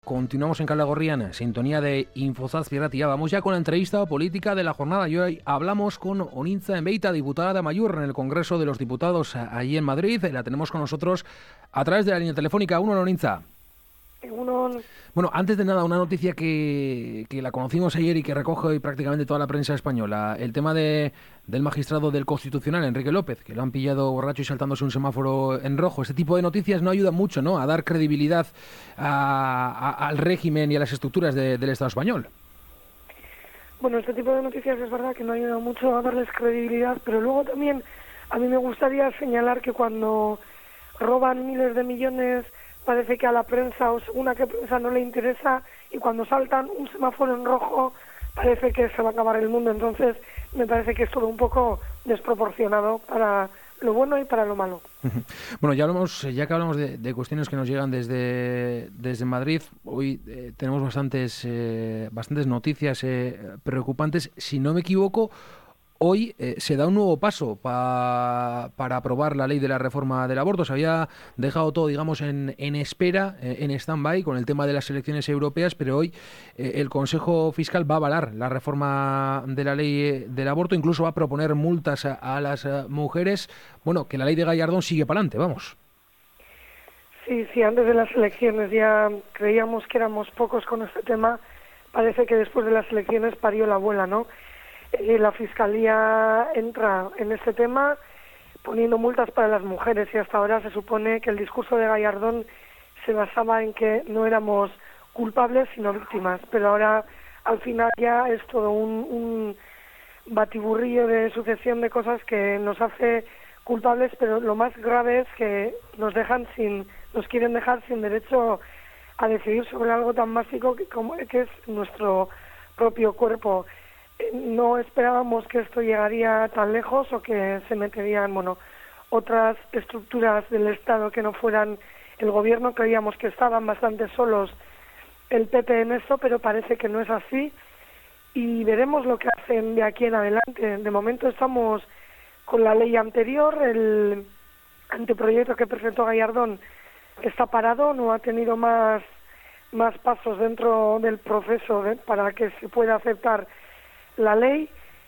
Continuamos en Calagorriana, sintonía de Infozazpi Ratia. Vamos ya con la entrevista política de la jornada. Y hoy hablamos con Onintza Enbeita, diputada de Amaiur en el Congreso de los Diputados allí en Madrid. La tenemos con nosotros a través de la línea telefónica. Onintza. Bueno, antes de nada, una noticia que la conocimos ayer y que recoge hoy prácticamente toda la prensa española. El tema del magistrado del Constitucional, Enrique López, que lo han pillado borracho y saltándose un semáforo en rojo. Este tipo de noticias no ayuda mucho, ¿no?, a dar credibilidad al régimen y a las estructuras del Estado español. Bueno, este tipo de noticias es verdad que no ayuda mucho a darles credibilidad, pero luego también a mí me gustaría señalar que cuando roban miles de millones parece que a la prensa o según a qué prensa no le interesa, y cuando saltan un semáforo en rojo parece que se va a acabar el mundo. Entonces me parece que es todo un poco desproporcionado para lo bueno y para lo malo. Bueno, ya que hablamos de cuestiones que nos llegan desde Madrid, hoy tenemos bastantes noticias preocupantes. Si no me equivoco, hoy se da un nuevo paso para aprobar la ley de la reforma del aborto. Se había dejado todo, digamos, en espera, en stand-by, con el tema de las elecciones europeas, pero hoy el Consejo Fiscal va a avalar la reforma de la ley del aborto, incluso va a proponer multas a las mujeres. Bueno, que la ley de Gallardón sigue para adelante, vamos. Sí, antes de las elecciones ya creíamos que éramos pocos con este tema. Parece que después de las elecciones parió la abuela, ¿no? La Fiscalía entra en este tema poniendo multas para las mujeres, y hasta ahora se supone que el discurso de Gallardón se basaba en que no éramos culpables sino víctimas, pero ahora al final ya es todo un batiburrillo de sucesión de cosas que nos hace culpables, pero lo más grave es que nos quieren dejar sin derecho a decidir sobre algo tan básico que es nuestro propio cuerpo. No esperábamos que esto llegaría tan lejos o que se meterían, otras estructuras del Estado que no fueran el gobierno. Creíamos que estaban bastante solos el PP en esto, pero parece que no es así, y veremos lo que hacen de aquí en adelante. De momento estamos con la ley anterior. El anteproyecto que presentó Gallardón está parado, no ha tenido más pasos dentro del proceso para que se pueda aceptar la ley,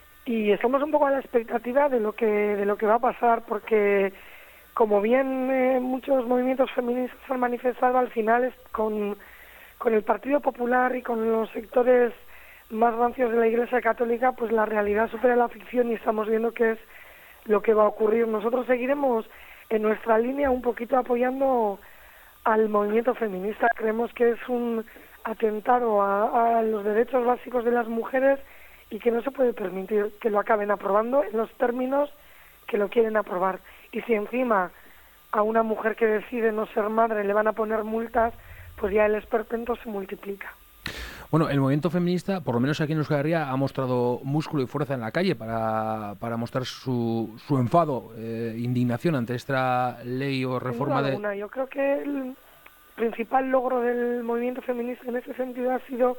y estamos un poco a la expectativa de lo que va a pasar, porque como bien muchos movimientos feministas han manifestado, al final con el Partido Popular y con los sectores más rancios de la Iglesia Católica, pues la realidad supera la ficción y estamos viendo qué es lo que va a ocurrir. Nosotros seguiremos en nuestra línea un poquito apoyando al movimiento feminista. Creemos que es un atentado a los derechos básicos de las mujeres y que no se puede permitir que lo acaben aprobando en los términos que lo quieren aprobar. Y si encima a una mujer que decide no ser madre le van a poner multas, pues ya el esperpento se multiplica. Bueno, el movimiento feminista, por lo menos aquí en Euskal Herria, ha mostrado músculo y fuerza en la calle para mostrar su enfado, indignación ante esta ley o reforma de... Yo creo que el principal logro del movimiento feminista en ese sentido ha sido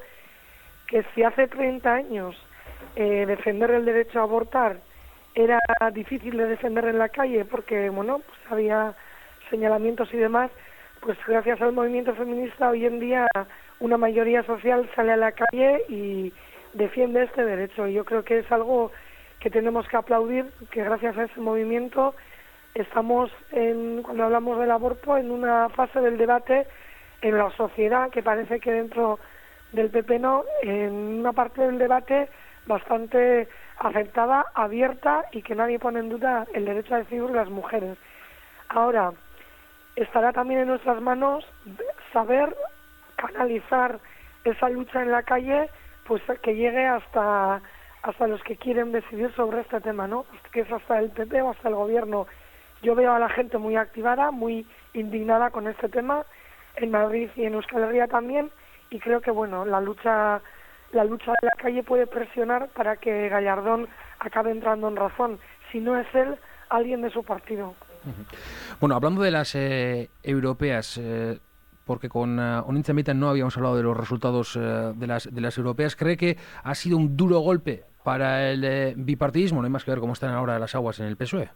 que si hace 30 años defender el derecho a abortar era difícil de defender en la calle porque pues había señalamientos y demás, pues gracias al movimiento feminista hoy en día una mayoría social sale a la calle y defiende este derecho. Y yo creo que es algo que tenemos que aplaudir, que gracias a ese movimiento estamos, cuando hablamos del aborto, en una fase del debate en la sociedad que parece que dentro del PP no, en una parte del debate bastante aceptada, abierta, y que nadie pone en duda el derecho a decidir de las mujeres. Ahora, estará también en nuestras manos saber canalizar esa lucha en la calle, pues que llegue hasta los que quieren decidir sobre este tema, ¿no? Que es hasta el PP o hasta el gobierno. Yo veo a la gente muy activada, muy indignada con este tema, en Madrid y en Euskal Herria también, y creo que la lucha de la calle puede presionar para que Gallardón acabe entrando en razón. Si no es él, alguien de su partido. Bueno, hablando de las europeas, porque con Onintza Enbeita no habíamos hablado de los resultados de las europeas, ¿cree que ha sido un duro golpe para el bipartidismo? No hay más que ver cómo están ahora las aguas en el PSOE.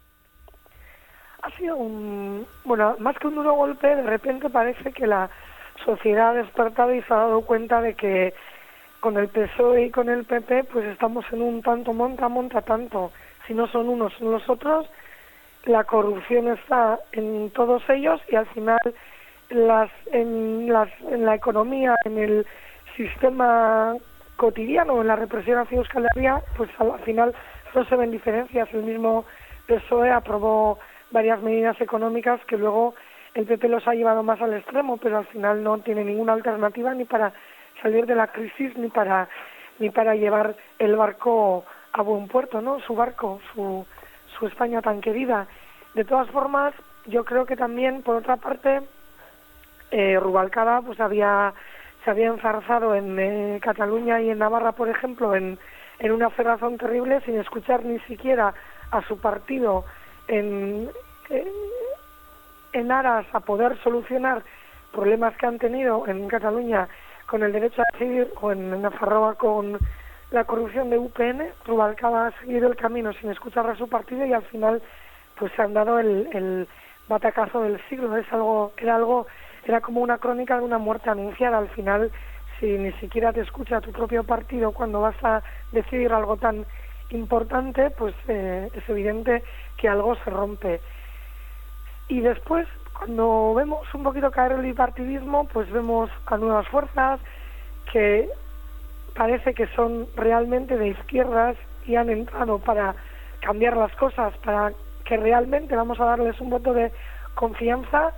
Ha sido más que un duro golpe, de repente parece que la sociedad ha despertado y se ha dado cuenta de que con el PSOE y con el PP pues estamos en un tanto monta tanto. Si no son unos, son los otros. La corrupción está en todos ellos y al final en la economía, en el sistema cotidiano, en la represión hacia Euskal Herria, pues al final no se ven diferencias. El mismo PSOE aprobó varias medidas económicas que luego el PP los ha llevado más al extremo, pero al final no tiene ninguna alternativa ni para salir de la crisis ni para llevar el barco a buen puerto, ¿no? Su barco, su España tan querida. De todas formas, yo creo que también, por otra parte, Rubalcaba pues se había enzarzado en Cataluña y en Navarra, por ejemplo, en una cerrazón terrible, sin escuchar ni siquiera a su partido en aras a poder solucionar problemas que han tenido en Cataluña con el derecho a decidir, o en Nafarroa con la corrupción de UPN. Rubalcaba ha seguido el camino sin escuchar a su partido y al final pues se han dado el batacazo del siglo. Era como una crónica de una muerte anunciada. Al final, si ni siquiera te escucha tu propio partido cuando vas a decidir algo tan importante, pues es evidente que algo se rompe. Y después, cuando vemos un poquito caer el bipartidismo, pues vemos a nuevas fuerzas que parece que son realmente de izquierdas y han entrado para cambiar las cosas, para que realmente vamos a darles un voto de confianza,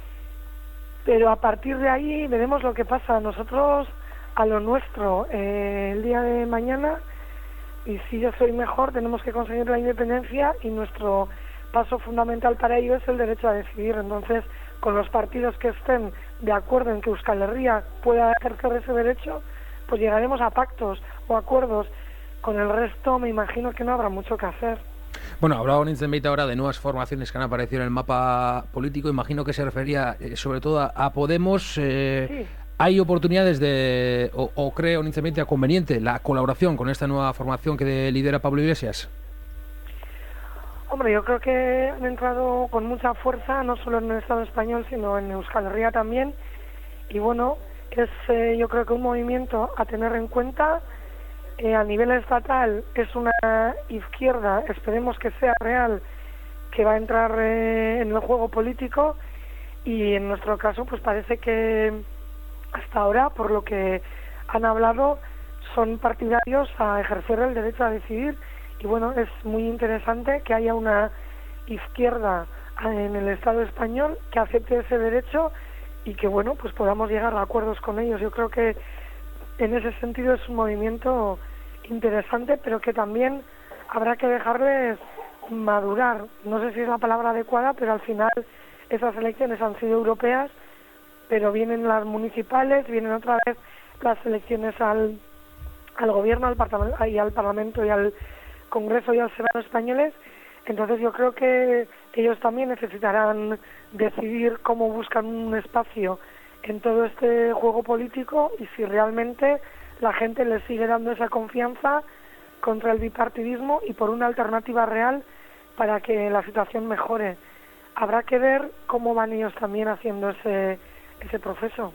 pero a partir de ahí veremos lo que pasa. Nosotros a lo nuestro, el día de mañana, y si yo soy mejor, tenemos que conseguir la independencia y nuestro paso fundamental para ello es el derecho a decidir. Entonces, con los partidos que estén de acuerdo en que Euskal Herria pueda ejercer ese derecho, pues llegaremos a pactos o acuerdos. Con el resto me imagino que no habrá mucho que hacer. Bueno, hablaba Nintzen Beita ahora de nuevas formaciones que han aparecido en el mapa político. Imagino que se refería sobre todo a Podemos. Sí. ¿Hay oportunidades o cree Nintzen Beita conveniente la colaboración con esta nueva formación que lidera Pablo Iglesias? Hombre, yo creo que han entrado con mucha fuerza, no solo en el Estado español, sino en Euskal Herria también. Y bueno, es yo creo que un movimiento a tener en cuenta. A nivel estatal es una izquierda, esperemos que sea real, que va a entrar en el juego político, y en nuestro caso pues parece que hasta ahora, por lo que han hablado, son partidarios a ejercer el derecho a decidir. Y bueno, es muy interesante que haya una izquierda en el Estado español que acepte ese derecho y que bueno, pues podamos llegar a acuerdos con ellos. Yo creo que en ese sentido es un movimiento interesante, pero que también habrá que dejarles madurar. No sé si es la palabra adecuada, pero al final esas elecciones han sido europeas, pero vienen las municipales, vienen otra vez las elecciones al gobierno, al Parlamento y al Congreso y al Senado españoles. Entonces yo creo que ellos también necesitarán decidir cómo buscan un espacio en todo este juego político y si realmente la gente les sigue dando esa confianza contra el bipartidismo y por una alternativa real para que la situación mejore. Habrá que ver cómo van ellos también haciendo ese proceso.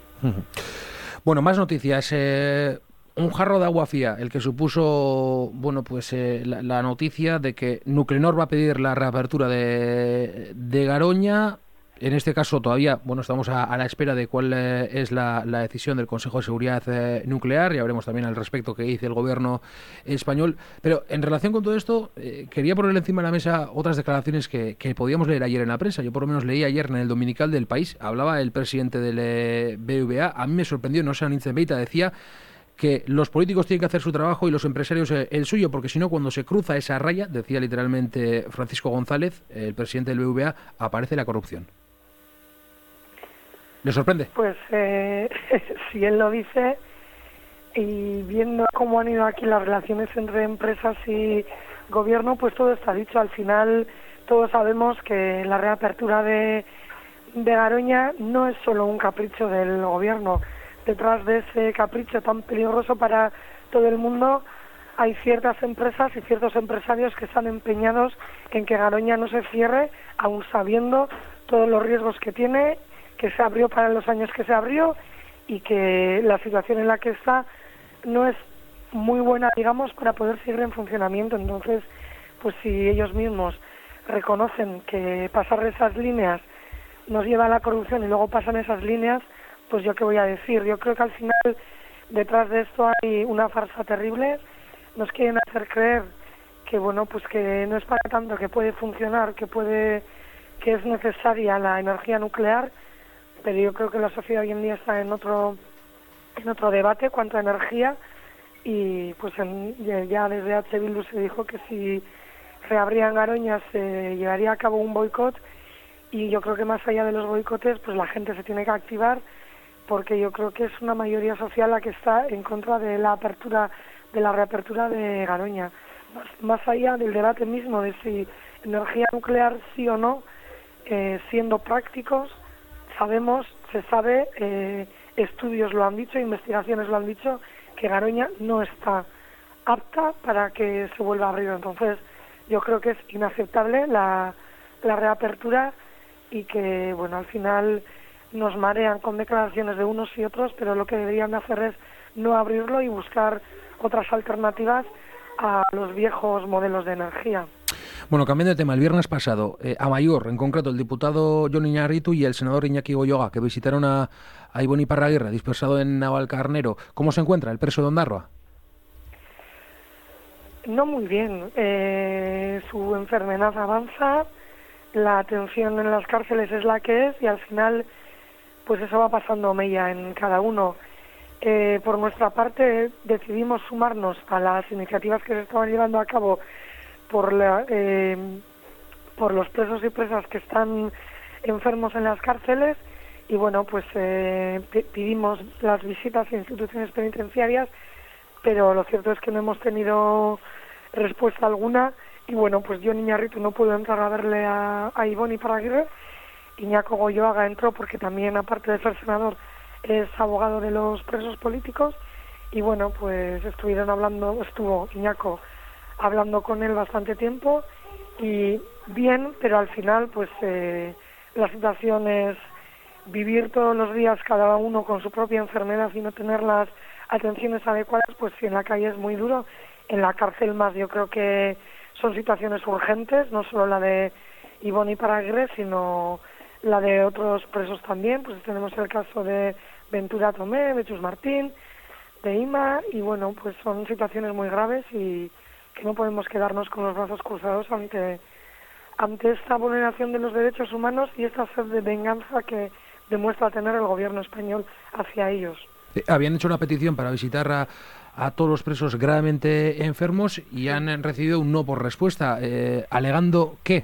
Bueno, más noticias. Un jarro de agua fría, el que supuso, bueno, pues la noticia de que Nuclenor va a pedir la reapertura de Garoña. En este caso todavía, bueno, estamos a la espera de cuál es la decisión del Consejo de Seguridad Nuclear. Ya veremos también al respecto qué dice el gobierno español. Pero en relación con todo esto, quería ponerle encima de la mesa otras declaraciones que podíamos leer ayer en la prensa. Yo por lo menos leí ayer en el Dominical del País. Hablaba el presidente del BVA. A mí me sorprendió, no sé, Nintzen Beita decía que los políticos tienen que hacer su trabajo y los empresarios el suyo, porque si no, cuando se cruza esa raya, decía literalmente Francisco González, el presidente del BVA, aparece la corrupción. ¿Le sorprende? Pues si él lo dice, y viendo cómo han ido aquí las relaciones entre empresas y gobierno, pues todo está dicho. Al final todos sabemos que la reapertura de Garoña no es solo un capricho del gobierno. Detrás de ese capricho tan peligroso para todo el mundo hay ciertas empresas y ciertos empresarios que están empeñados en que Garoña no se cierre, aun sabiendo todos los riesgos que tiene, que se abrió para los años que se abrió y que la situación en la que está no es muy buena, digamos, para poder seguir en funcionamiento. Entonces, pues si ellos mismos reconocen que pasar esas líneas nos lleva a la corrupción y luego pasan esas líneas, pues yo qué voy a decir. Yo creo que al final detrás de esto hay una farsa terrible. Nos quieren hacer creer que bueno, pues que no es para tanto, que puede funcionar, que es necesaria la energía nuclear, pero yo creo que la sociedad hoy en día está en otro debate cuanto a energía, y pues ya desde H. Bildu se dijo que si reabrían Garoña se llevaría a cabo un boicot, y yo creo que más allá de los boicotes pues la gente se tiene que activar, porque yo creo que es una mayoría social la que está en contra de la reapertura de Garoña. Más allá del debate mismo de si energía nuclear sí o no, siendo prácticos, se sabe, estudios lo han dicho, investigaciones lo han dicho, que Garoña no está apta para que se vuelva a abrir. Entonces yo creo que es inaceptable la reapertura, y que bueno, al final nos marean con declaraciones de unos y otros, pero lo que deberían hacer es no abrirlo y buscar otras alternativas a los viejos modelos de energía. Bueno, cambiando de tema, el viernes pasado, Amaiur, en concreto, el diputado Jon Iñarritu y el senador Iñaki Goyoaga, que visitaron a Ibon Iparraguirre, dispersado en Navalcarnero. ¿Cómo se encuentra el preso de Ondarroa? No muy bien. Su enfermedad avanza, la atención en las cárceles es la que es, y al final pues eso va pasando mella en cada uno. Por nuestra parte decidimos sumarnos a las iniciativas que se estaban llevando a cabo por los presos y presas que están enfermos en las cárceles, y bueno, pues pedimos las visitas a instituciones penitenciarias, pero lo cierto es que no hemos tenido respuesta alguna, y bueno, pues yo, Iñarritu, no puedo entrar a verle a Ibon Iparraguirre. Iñaki Goyoaga entró porque también, aparte de ser senador, es abogado de los presos políticos, y bueno, pues estuvo Iñaki hablando con él bastante tiempo, y bien, pero al final pues la situación es vivir todos los días cada uno con su propia enfermedad y no tener las atenciones adecuadas. Pues sí, en la calle es muy duro, en la cárcel más. Yo creo que son situaciones urgentes, no solo la de Ibon Iparraguirre, sino la de otros presos también. Pues tenemos el caso de Ventura Tomé, de Chus Martín, de Ima, y bueno, pues son situaciones muy graves y que no podemos quedarnos con los brazos cruzados ante esta vulneración de los derechos humanos y esta sed de venganza que demuestra tener el gobierno español hacia ellos. Habían hecho una petición para visitar a todos los presos gravemente enfermos y han recibido un no por respuesta. ¿Alegando qué?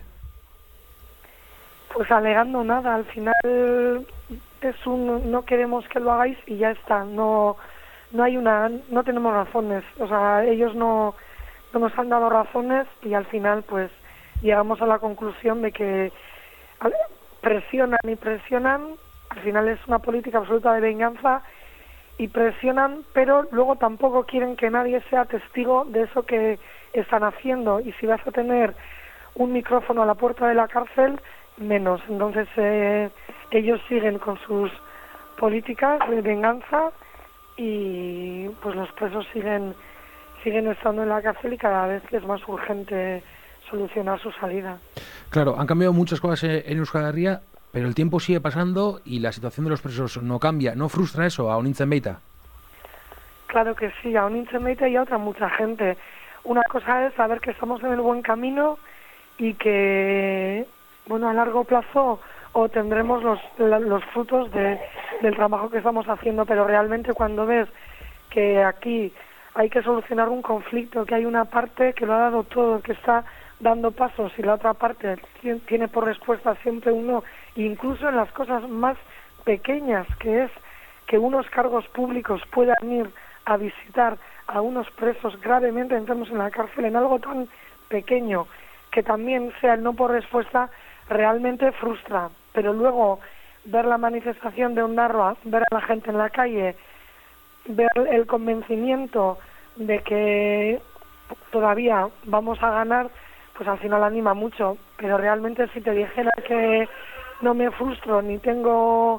Pues alegando nada. Al final es no queremos que lo hagáis y ya está. No tenemos razones. O sea, ellos no nos han dado razones, y al final pues llegamos a la conclusión de que presionan y presionan. Al final es una política absoluta de venganza, y presionan, pero luego tampoco quieren que nadie sea testigo de eso que están haciendo, y si vas a tener un micrófono a la puerta de la cárcel, menos. Entonces ellos siguen con sus políticas de venganza, y pues los presos siguen estando en la cárcel, y cada vez es más urgente solucionar su salida. Claro, han cambiado muchas cosas en Euskal Herria, pero el tiempo sigue pasando y la situación de los presos no cambia. ¿No frustra eso a Onintzen Beita? Claro que sí, a Onintzen Beita y a otra mucha gente. Una cosa es saber que estamos en el buen camino y que, bueno, a largo plazo obtendremos los frutos del trabajo que estamos haciendo, pero realmente cuando ves que aquí hay que solucionar un conflicto, que hay una parte que lo ha dado todo, que está dando pasos, y la otra parte tiene por respuesta siempre un no, incluso en las cosas más pequeñas, que es que unos cargos públicos puedan ir a visitar a unos presos gravemente enfermos en la cárcel, en algo tan pequeño, que también sea el no por respuesta, realmente frustra. Pero luego ver la manifestación de Ondarroa, ver a la gente en la calle, ver el convencimiento de que todavía vamos a ganar, pues al final anima mucho. Pero realmente si te dijera que no me frustro ni tengo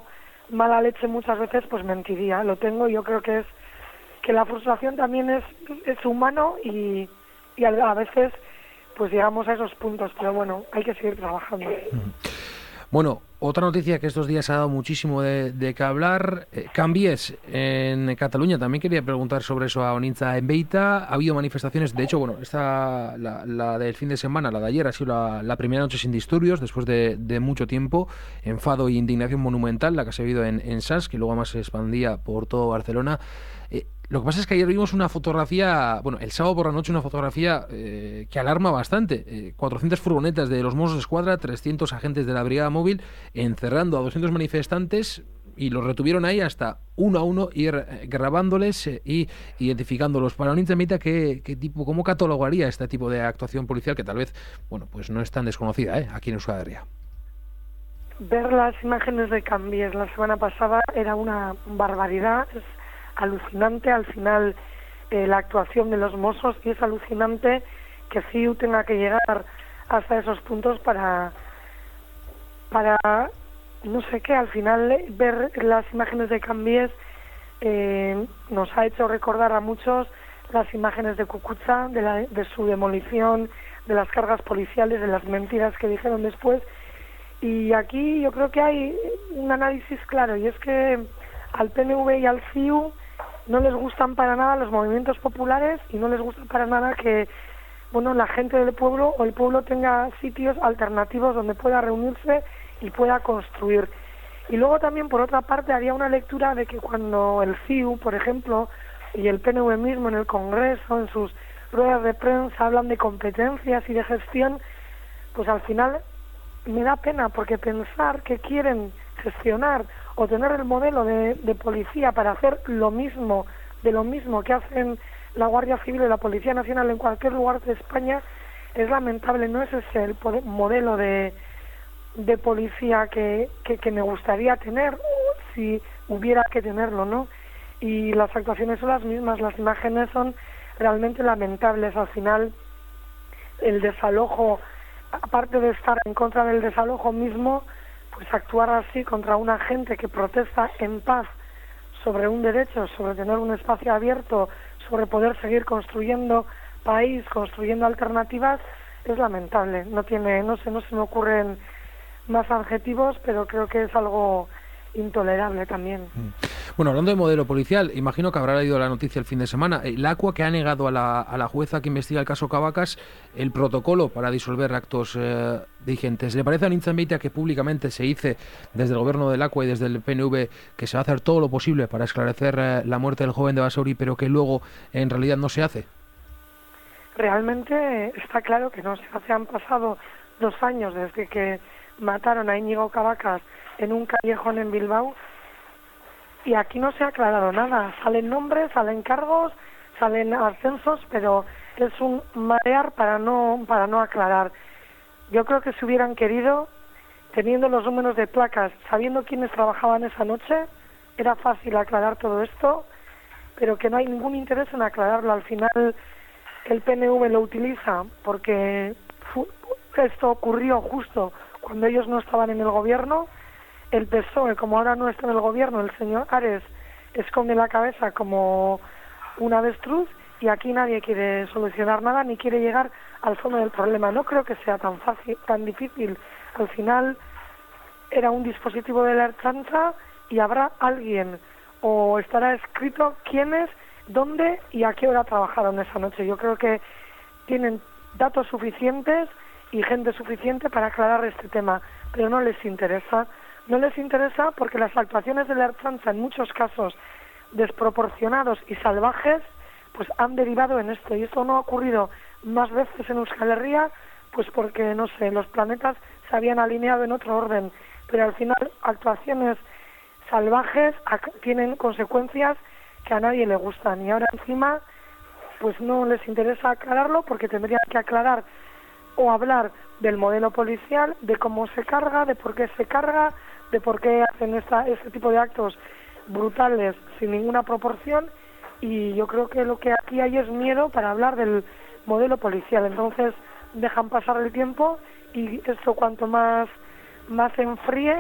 mala leche muchas veces, pues mentiría. Lo tengo, y yo creo que la frustración también es humano, y a veces pues llegamos a esos puntos, pero bueno, hay que seguir trabajando. Bueno, otra noticia que estos días ha dado muchísimo de qué hablar, Canvies en Cataluña. También quería preguntar sobre eso a Onintza Enbeita. Ha habido manifestaciones, de hecho, bueno, la del fin de semana, la de ayer, ha sido la primera noche sin disturbios, después de mucho tiempo, enfado e indignación monumental, la que se ha vivido en Sants, que luego además se expandía por todo Barcelona. Lo que pasa es que ayer vimos una fotografía, bueno, el sábado por la noche, una fotografía que alarma bastante. 400 furgonetas de los Mossos d'Esquadra, 300 agentes de la Brigada Móvil, encerrando a 200 manifestantes, y los retuvieron ahí hasta uno a uno, ir grabándoles y identificándolos. Para Onintza Enbeita, ¿cómo catalogaría este tipo de actuación policial, que tal vez, bueno, pues no es tan desconocida aquí en Euskal Herria? Ver las imágenes de Canvies la semana pasada era una barbaridad. Es alucinante al final la actuación de los Mossos, y es alucinante que CIU tenga que llegar hasta esos puntos para no sé qué. Al final ver las imágenes de Canvies nos ha hecho recordar a muchos las imágenes de Cucuza, de su demolición, de las cargas policiales, de las mentiras que dijeron después. Y aquí yo creo que hay un análisis claro, y es que al PNV y al CIU no les gustan para nada los movimientos populares, y no les gusta para nada que, bueno, la gente del pueblo o el pueblo tenga sitios alternativos donde pueda reunirse y pueda construir. Y luego también, por otra parte, había una lectura de que cuando el CIU, por ejemplo, y el PNV mismo en el Congreso, en sus ruedas de prensa, hablan de competencias y de gestión, pues al final me da pena, porque pensar que quieren gestionar o tener el modelo de policía para hacer lo mismo que hacen la Guardia Civil y la Policía Nacional en cualquier lugar de España es lamentable. No es ese el modelo de policía que me gustaría tener, si hubiera que tenerlo, ¿no? Y las actuaciones son las mismas, las imágenes son realmente lamentables. Al final, el desalojo, aparte de estar en contra del desalojo mismo, pues actuar así contra una gente que protesta en paz sobre un derecho, sobre tener un espacio abierto, sobre poder seguir construyendo país, construyendo alternativas, es lamentable. No se me ocurren más adjetivos, pero creo que es algo intolerable también. Bueno, hablando de modelo policial, imagino que habrá leído la noticia el fin de semana. El ACUA, que ha negado a la jueza que investiga el caso Cabacas el protocolo para disolver actos dirigentes. ¿Le parece a Onintza Enbeita que públicamente se dice desde el gobierno del ACUA y desde el PNV que se va a hacer todo lo posible para esclarecer la muerte del joven de Basauri, pero que luego en realidad no se hace? Realmente está claro que no se hace. Han pasado 2 años desde que mataron a Íñigo Cabacas en un callejón en Bilbao, y aquí no se ha aclarado nada. Salen nombres, salen cargos, salen ascensos, pero es un marear para no aclarar. Yo creo que si hubieran querido, teniendo los números de placas, sabiendo quiénes trabajaban esa noche, era fácil aclarar todo esto, pero que no hay ningún interés en aclararlo. Al final el PNV lo utiliza porque esto ocurrió justo cuando ellos no estaban en el gobierno. El PSOE, como ahora no está en el gobierno, el señor Ares esconde la cabeza como un avestruz, y aquí nadie quiere solucionar nada ni quiere llegar al fondo del problema. No creo que sea tan fácil, tan difícil. Al final era un dispositivo de la Ertzaintza, y habrá alguien, o estará escrito quiénes, dónde y a qué hora trabajaron esa noche. Yo creo que tienen datos suficientes y gente suficiente para aclarar este tema, pero no les interesa. No les interesa porque las actuaciones de la Ertzaintza, en muchos casos desproporcionados y salvajes, pues han derivado en esto. Y esto no ha ocurrido más veces en Euskal Herria, pues porque, no sé, los planetas se habían alineado en otro orden. Pero al final, actuaciones salvajes tienen consecuencias que a nadie le gustan. Y ahora encima, pues no les interesa aclararlo, porque tendrían que aclarar o hablar del modelo policial, de cómo se carga, de por qué se carga, de por qué hacen este tipo de actos brutales sin ninguna proporción. Y yo creo que lo que aquí hay es miedo para hablar del modelo policial. Entonces dejan pasar el tiempo, y esto cuanto más se enfríe,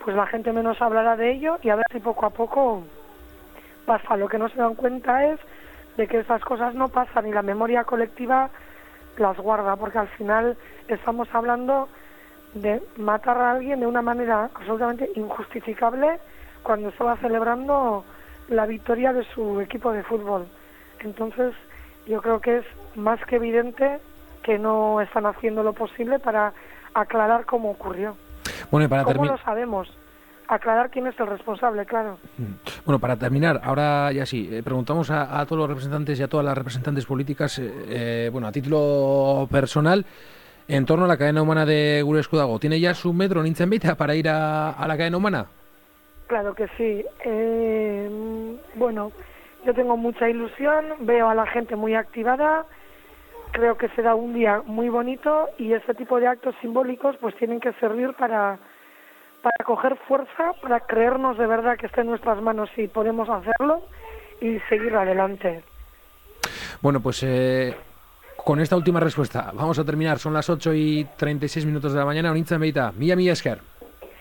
pues la gente menos hablará de ello y a ver si poco a poco pasa. Lo que no se dan cuenta es de que esas cosas no pasan y la memoria colectiva las guarda, porque al final estamos hablando de matar a alguien de una manera absolutamente injustificable cuando estaba celebrando la victoria de su equipo de fútbol. Entonces, yo creo que es más que evidente que no están haciendo lo posible para aclarar cómo ocurrió. Bueno, y para ¿Cómo lo sabemos? Aclarar quién es el responsable, claro. Bueno, para terminar, ahora ya sí, preguntamos a todos los representantes y a todas las representantes políticas, bueno, a título personal, en torno a la cadena humana de Gure Esku Dago. ¿Tiene ya su metro Nintzen Beita para ir a la cadena humana? Claro que sí. Bueno, yo tengo mucha ilusión, veo a la gente muy activada, creo que será un día muy bonito y este tipo de actos simbólicos pues tienen que servir para coger fuerza, para creernos de verdad que está en nuestras manos y podemos hacerlo y seguir adelante. Bueno, pues con esta última respuesta vamos a terminar. Son las 8:36 de la mañana. Nintzen Beita, mila esker.